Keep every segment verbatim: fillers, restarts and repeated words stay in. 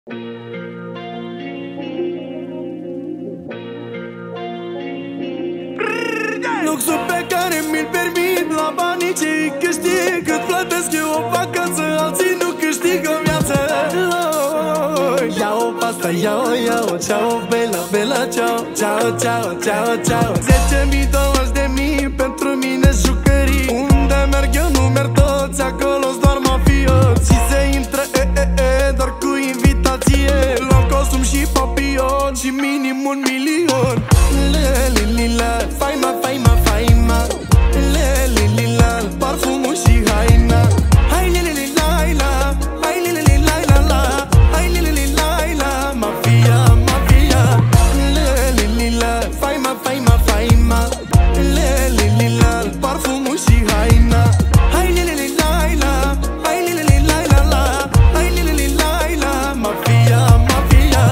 Luxul pe care mi-l permit, la banii ce îi câștig, cât plătesc eu o vacanță, alții nu câștigă viață. Oh, ia-o pasta, ia-o, ia-o, ceau, bela, bela, ceau, ceau, ceau, ceau, ceau. Zece mii, douăzeci de mii, pentru mine jucării. Unde merg eu nu merg toți, acolo-s doar mafioți. Și se intră, e, e, e, doar cu invitație. Luăm costum și papion și minim un milion. Le-li-li-la, faima, faima, faima. Le-li-li-la, parfumul și haina. Hai li-li-li-la-la, hai li-li-li-la-la, hai li-li-li-la-la, mafia, mafia. Le-li-li-la, faima, faima, faima. Le-li-li-la, parfumul și haina. Hai li-li-li-la-la, hai li-li-li-la-la, hai li-li-li-la-la, mafia, mafia.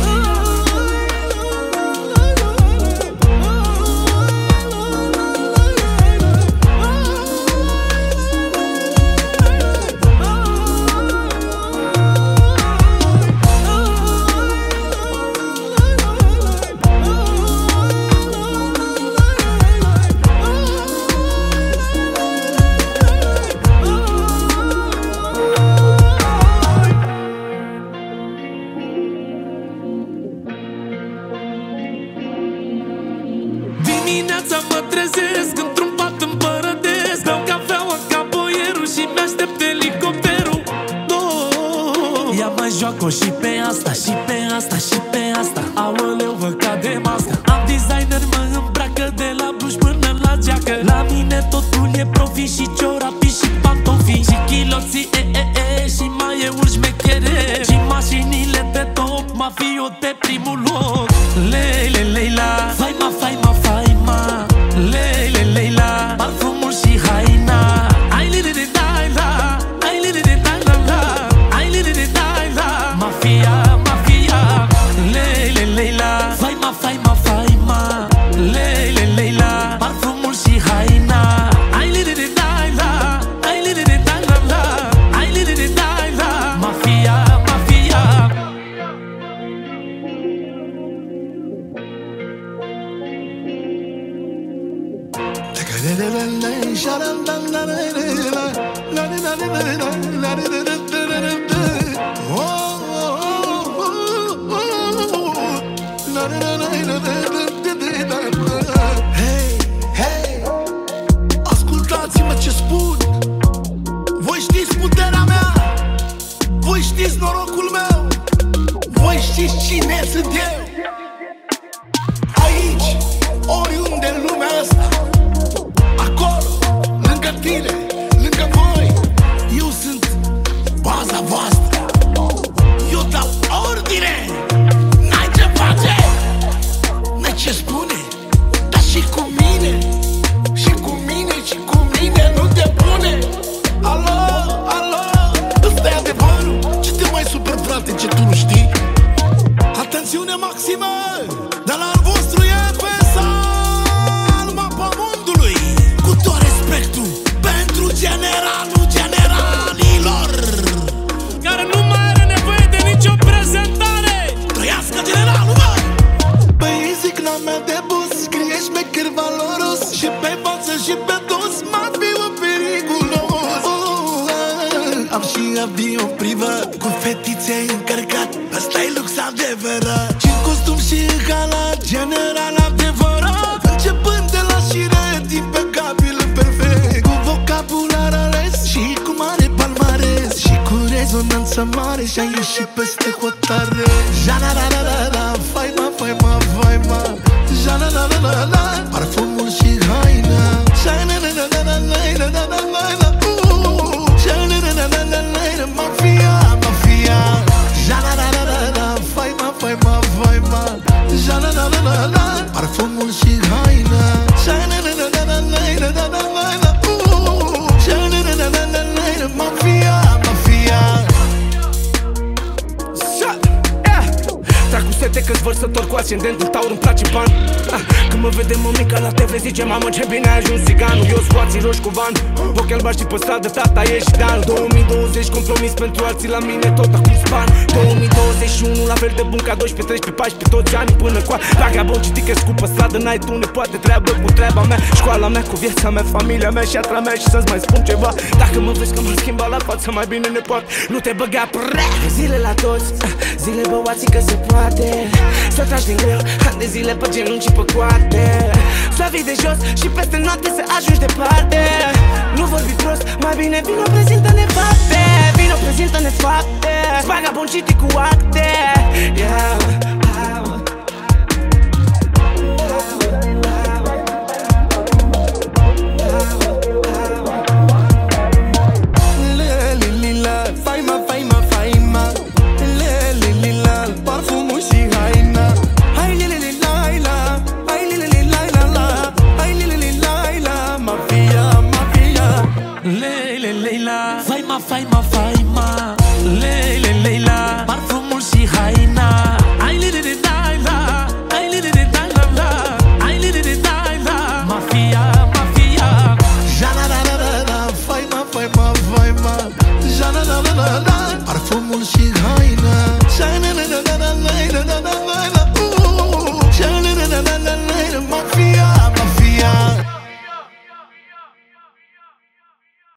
Dimineața mă trezesc într-un pat împărătesc. Beau cafeaua ca boierul și mi-aștept elicopterul. Oh, ea mai joacă și pe asta, și pe asta, și pe asta. Aoleu, vă cade masca. Am designer, mă îmbracă de la bluș până la geacă. La mine totul e profi și ciorapii și pantofii. Și chiloții, e, e, e, și mai e uri șmechere. Și mașinile de top, mafio de primul loc. Leile, leila, faima, faima, faima. Leile, leila, parfumul și haina. Ai li-li-li-la-la, ai li-li-li-la-la, ai li-li-li-la-la, mafia, mafia. Leile, leila, faima, faima, faima. Leile, leila, parfumul și haina. Ai li-li-li-la-la, ai li-li-li-la-la, ai li-li-li-la-la, mafia, mafia. Hei, hei, ascultați-mă ce spun. Voi știți puterea mea, voi știți norocul meu, voi știți cine sunt eu. Aici, oriunde în lumea asta, acolo, lângă tine, lângă voi, eu sunt baza voastră. Eu dau ordine, n-ai ce face, n-ai ce spune, dar și cu mine, și cu mine, și cu mine nu te pune. Alo, alo, ăsta e adevărul. Ce te mai super, frate, ce tu nu știi? Atențiune maximă, de la al vostru e pe salma pământului. Cu tot respectul pentru generalul generalilor, Care nu mai are nevoie de nicio prezentare. trăiască generalul, mă! Băi, zic n-am mea de bus, scrie șmecher valoros, și pe față și pe dos, m-ar fi un periculos. Oh, ah, am și avion privat, cu fetițe încărcat, ăsta-i lux adevărat. Și în costum și în halat, general adevărat. Începând de la șiret, impecabil, perfect, cu vocabular ales și cu mare palmares, și cu rezonanță mare, și-a ieșit peste hotare. Ja-la-la-la-la-la, faima, faima, faima. Ja-la-la-la-la-la, parfumul și haina. Ja-la-la-la-la-la-la-la-la-la, uh, ja-la-la-la-la-la-la, mafia, mafia. Ja-la-la-la-la-la, faima, faima, faima. Ja-la-la-la-la-la, parfumul și haina. Ja-la-la-la-la-la-la-la-la-la, uh, ja-la-la-la-la-la-la, mafia, mafia. Dracu se fete câți vărsători cu ascendent în taur, îmi place pan. ah, Când mă vede mămica la T V zice mamă ce bine ai ajuns țiganul. Eu scoații roși cu van, ochi albaștri pe stradă, tata e și Dan. două mii douăzeci compromis pentru alții, la mine tot acum span. două mii douăzeci și unu la fel de bun ca doisprezece, treisprezece, paisprezece, toți ani până cu vagabond și ticket scu pe stradă. N-ai tu ne poate treabă cu treaba mea, școala mea cu viața mea, familia mea și atra mea. Și să-ți mai spun ceva, dacă mă vezi că m-am schimbat la față, mai bine ne poate, nu te băga prea. Zile la toți, zile băuații că se poate, să tragi din greu, ani de zile pe genunchi și pe coate. Să vii de jos și peste noapte să ajungi departe. Nu vorbi prost, mai bine vino prezintă-ne fapte, vino prezintă-ne fapte. Vagabond citi cu acte.